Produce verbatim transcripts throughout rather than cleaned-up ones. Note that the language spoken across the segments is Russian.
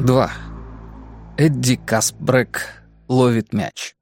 два. Эдди Касбрек ловит мяч.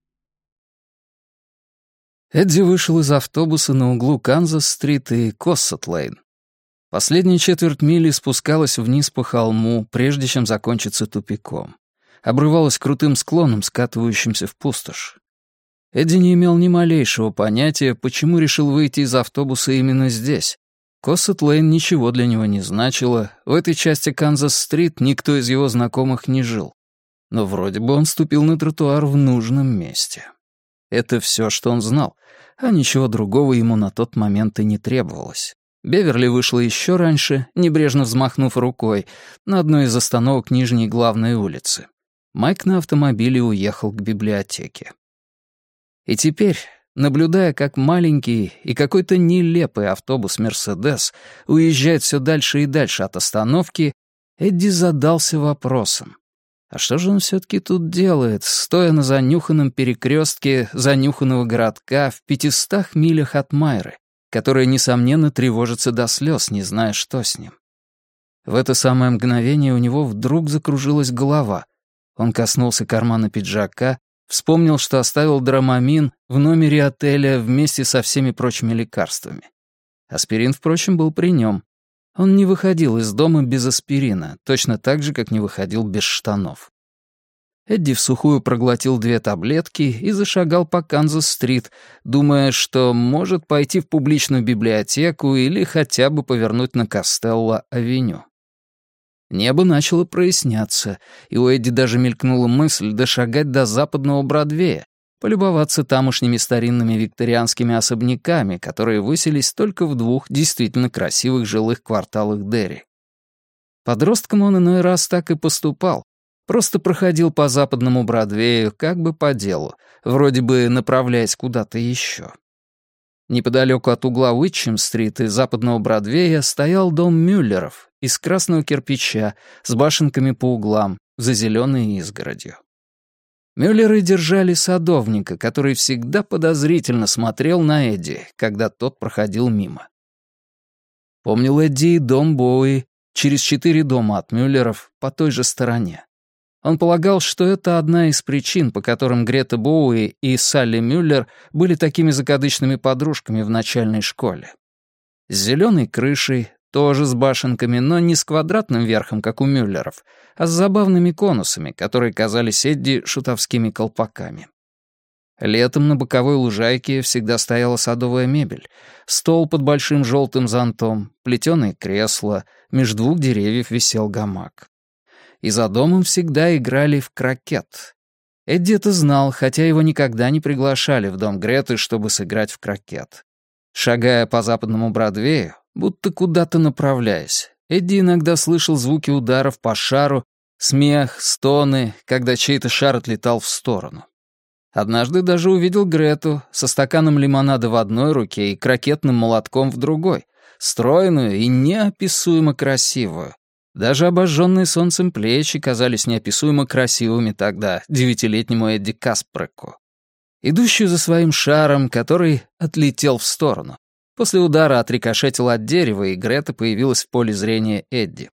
Эдди вышел из автобуса на углу Канзас-стрит и Коссет-лейн. Последняя четверть мили спускалась вниз по холму, прежде чем закончиться тупиком. Обрывалась крутым склоном, скатывающимся в пустошь. Эдди не имел ни малейшего понятия, почему решил выйти из автобуса именно здесь. Коссет-лейн ничего для него не значило, в этой части Канзас-стрит никто из его знакомых не жил. Но вроде бы он ступил на тротуар в нужном месте. Это все, что он знал, а ничего другого ему на тот момент и не требовалось. Беверли вышла еще раньше, небрежно взмахнув рукой, на одной из остановок нижней главной улицы. Майк на автомобиле уехал к библиотеке. И теперь, наблюдая, как маленький и какой-то нелепый автобус «Мерседес» уезжает все дальше и дальше от остановки, Эдди задался вопросом. А что же он все-таки тут делает, стоя на занюханном перекрестке занюханного городка в пятистах милях от Майры, которая, несомненно, тревожится до слез, не зная, что с ним? В это самое мгновение у него вдруг закружилась голова. Он коснулся кармана пиджака, вспомнил, что оставил драмамин в номере отеля вместе со всеми прочими лекарствами. Аспирин, впрочем, был при нем. Он не выходил из дома без аспирина, точно так же, как не выходил без штанов. Эдди всухую проглотил две таблетки и зашагал по Канзас-стрит, думая, что может пойти в публичную библиотеку или хотя бы повернуть на Костелло-авеню. Небо начало проясняться, и у Эдди даже мелькнула мысль дошагать до западного Бродвея, полюбоваться тамошними старинными викторианскими особняками, которые высились только в двух действительно красивых жилых кварталах Дерри. Подростком он иной раз так и поступал, просто проходил по западному Бродвею как бы по делу, вроде бы направляясь куда-то еще. Неподалеку от угла Уитчем-стрит и западного Бродвея стоял дом Мюллеров из красного кирпича с башенками по углам, за зеленой изгородью. Мюллеры держали садовника, который всегда подозрительно смотрел на Эдди, когда тот проходил мимо. Помнил Эдди и дом Боуи, через четыре дома от Мюллеров, по той же стороне. Он полагал, что это одна из причин, по которым Грета Боуи и Салли Мюллер были такими закадычными подружками в начальной школе. С зеленой крышей, тоже с башенками, но не с квадратным верхом, как у Мюллеров, а с забавными конусами, которые казались Эдди шутовскими колпаками. Летом на боковой лужайке всегда стояла садовая мебель, стол под большим желтым зонтом, плетеные кресла, меж двух деревьев висел гамак. И за домом всегда играли в крокет. Эдди это знал, хотя его никогда не приглашали в дом Греты, чтобы сыграть в крокет. Шагая по западному Бродвею, будто куда-то направляясь, Эдди иногда слышал звуки ударов по шару, смех, стоны, когда чей-то шар отлетал в сторону. Однажды даже увидел Грету со стаканом лимонада в одной руке и крокетным молотком в другой, стройную и неописуемо красивую. Даже обожженные солнцем плечи казались неописуемо красивыми тогда девятилетнему Эдди Касбреку. Идущую за своим шаром, который отлетел в сторону. После удара отрикошетил от дерева, и Грета появилась в поле зрения Эдди.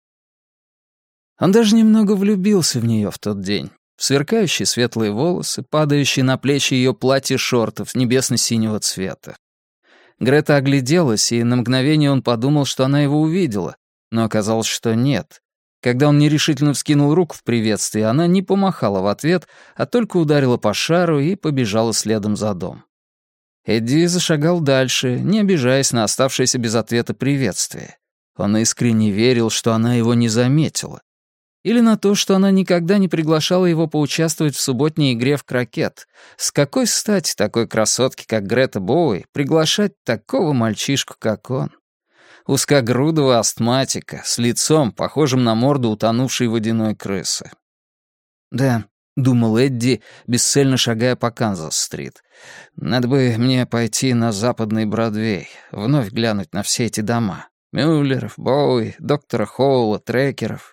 Он даже немного влюбился в нее в тот день. В сверкающие светлые волосы, падающие на плечи ее платье-шортов небесно-синего цвета. Грета огляделась, и на мгновение он подумал, что она его увидела, но оказалось, что нет. Когда он нерешительно вскинул руку в приветствии, она не помахала в ответ, а только ударила по шару и побежала следом за дом. Эдди зашагал дальше, не обижаясь на оставшееся без ответа приветствие. Он искренне верил, что она его не заметила. Или на то, что она никогда не приглашала его поучаствовать в субботней игре в крокет. С какой стати такой красотке, как Грета Боуи, приглашать такого мальчишку, как он? Узкогрудого астматика, с лицом, похожим на морду утонувшей водяной крысы. «Да», — думал Эдди, бесцельно шагая по Канзас-стрит, «надо бы мне пойти на западный Бродвей, вновь глянуть на все эти дома. Мюллеров, Боуи, доктора Хоула, Трекеров».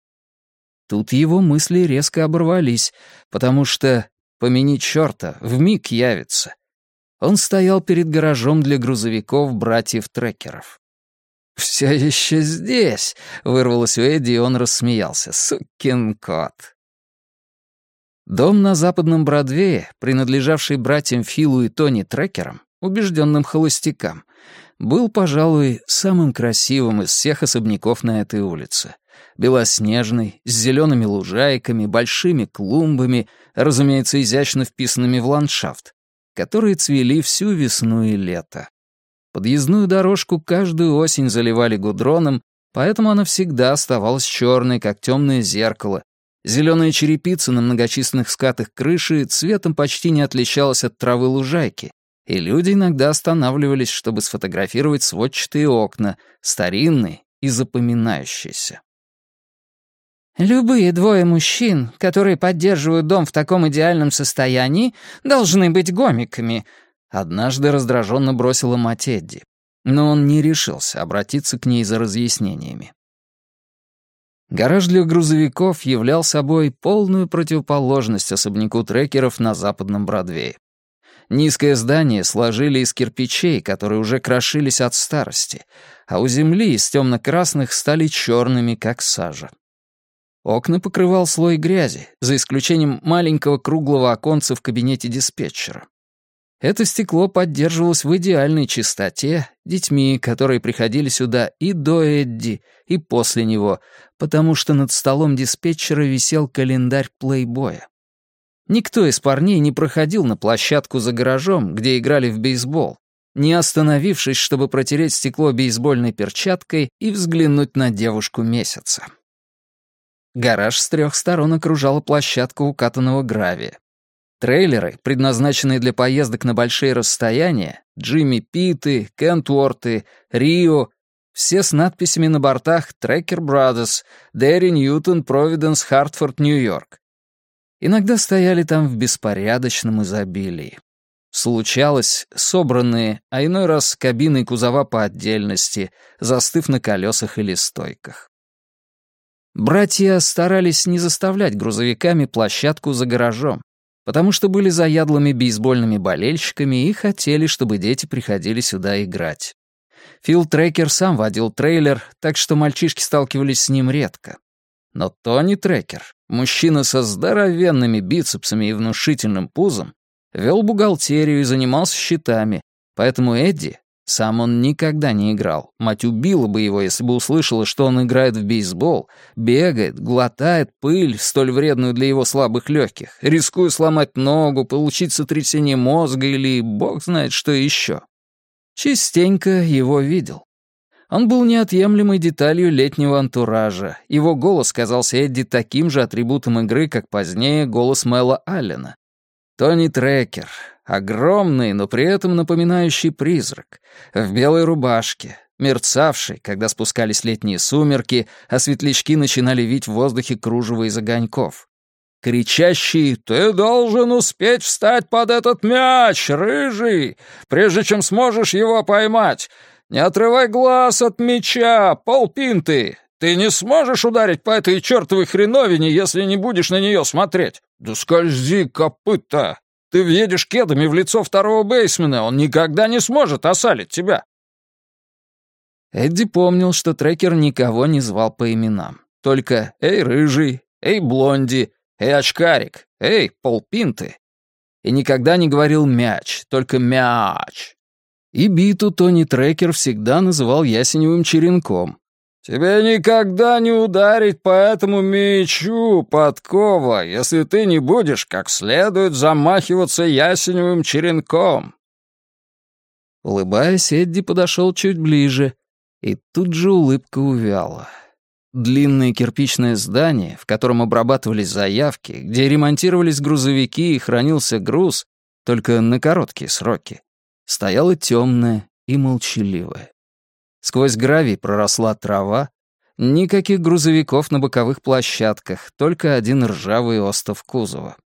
Тут его мысли резко оборвались, потому что, помяни чёрта, вмиг явится. Он стоял перед гаражом для грузовиков братьев Трекеров. «Все еще здесь!» — вырвалось у Эдди, и он рассмеялся. «Сукин кот!» Дом на западном Бродвее, принадлежавший братьям Филу и Тони Трекерам, убежденным холостякам, был, пожалуй, самым красивым из всех особняков на этой улице. Белоснежный, с зелеными лужайками, большими клумбами, разумеется, изящно вписанными в ландшафт, которые цвели всю весну и лето. Подъездную дорожку каждую осень заливали гудроном, поэтому она всегда оставалась черной, как темное зеркало. Зеленая черепица на многочисленных скатах крыши цветом почти не отличалась от травы лужайки, и люди иногда останавливались, чтобы сфотографировать сводчатые окна, старинные и запоминающиеся. «Любые двое мужчин, которые поддерживают дом в таком идеальном состоянии, должны быть гомиками», — однажды раздраженно бросила мать Эдди. Но он не решился обратиться к ней за разъяснениями. Гараж для грузовиков являл собой полную противоположность особняку Трекеров на западном Бродвее. Низкое здание сложили из кирпичей, которые уже крошились от старости, а у земли из темно-красных стали черными, как сажа. Окна покрывал слой грязи, за исключением маленького круглого оконца в кабинете диспетчера. Это стекло поддерживалось в идеальной чистоте детьми, которые приходили сюда и до Эдди, и после него, потому что над столом диспетчера висел календарь плейбоя. Никто из парней не проходил на площадку за гаражом, где играли в бейсбол, не остановившись, чтобы протереть стекло бейсбольной перчаткой и взглянуть на девушку месяца. Гараж с трех сторон окружала площадка укатанного гравия. Трейлеры, предназначенные для поездок на большие расстояния, Джимми Питты, Кентворты, Рио, все с надписями на бортах «Трекер Brothers», «Дерри Ньютон, Провиденс, Хартфорд, Нью-Йорк». Иногда стояли там в беспорядочном изобилии. Случалось, собранные, а иной раз с кабиной кузова по отдельности, застыв на колесах или стойках. Братья старались не заставлять грузовиками площадку за гаражом, потому что были заядлыми бейсбольными болельщиками и хотели, чтобы дети приходили сюда играть. Фил Трекер сам водил трейлер, так что мальчишки сталкивались с ним редко. Но Тони Трекер, мужчина со здоровенными бицепсами и внушительным пузом, вел бухгалтерию и занимался счетами, поэтому Эдди, сам он никогда не играл, мать убила бы его, если бы услышала, что он играет в бейсбол, бегает, глотает пыль, столь вредную для его слабых легких, рискуя сломать ногу, получить сотрясение мозга или бог знает что еще. Частенько его видел. Он был неотъемлемой деталью летнего антуража. Его голос казался Эдди таким же атрибутом игры, как позднее голос Мэла Аллена. Тони Трекер, огромный, но при этом напоминающий призрак, в белой рубашке, мерцавший, когда спускались летние сумерки, а светлячки начинали вить в воздухе кружево из огоньков. Кричащий «Ты должен успеть встать под этот мяч, рыжий, прежде чем сможешь его поймать! Не отрывай глаз от мяча, полпинты! Ты не сможешь ударить по этой чертовой хреновине, если не будешь на нее смотреть! Да скользи, копыта! Ты въедешь кедами в лицо второго бейсмена, он никогда не сможет осалить тебя!» Эдди помнил, что Трекер никого не звал по именам. Только «Эй, рыжий! Эй, блонди! Эй, очкарик! Эй, полпинты!» И никогда не говорил «мяч», только «мяч». И биту Тони Трекер всегда называл ясеневым черенком. «Тебе никогда не ударить по этому мячу, подкова, если ты не будешь как следует замахиваться ясеневым черенком». Улыбаясь, Эдди подошел чуть ближе, и тут же улыбка увяла. Длинное кирпичное здание, в котором обрабатывались заявки, где ремонтировались грузовики и хранился груз, только на короткие сроки, стояло темное и молчаливое. Сквозь гравий проросла трава, никаких грузовиков на боковых площадках, только один ржавый остов кузова.